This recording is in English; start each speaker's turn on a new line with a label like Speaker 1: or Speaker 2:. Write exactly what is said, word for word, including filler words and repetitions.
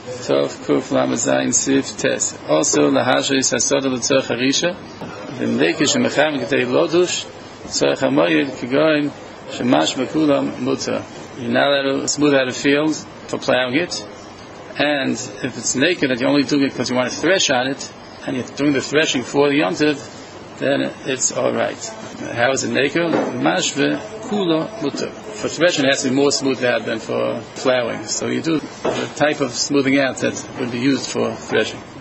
Speaker 1: Tov Kuf Lamed Zayin Sif Tes. Also, lahashis hasoda l'tzorech harisha. V'mdeke shemechavim k'tei lodush. Tzorech hamoyed kigoyin shemash b'kulam muta. You're not allowed to smooth out a field for plowing it. And if it's naked that you're only doing it because you want to thresh on it, and you're doing the threshing for the Yom Tov, then it's alright. How is it naked? Mashve kula muta. For threshing it has to be more smoothed out than for plowing. So you do the type of smoothing out that would be used for threshing.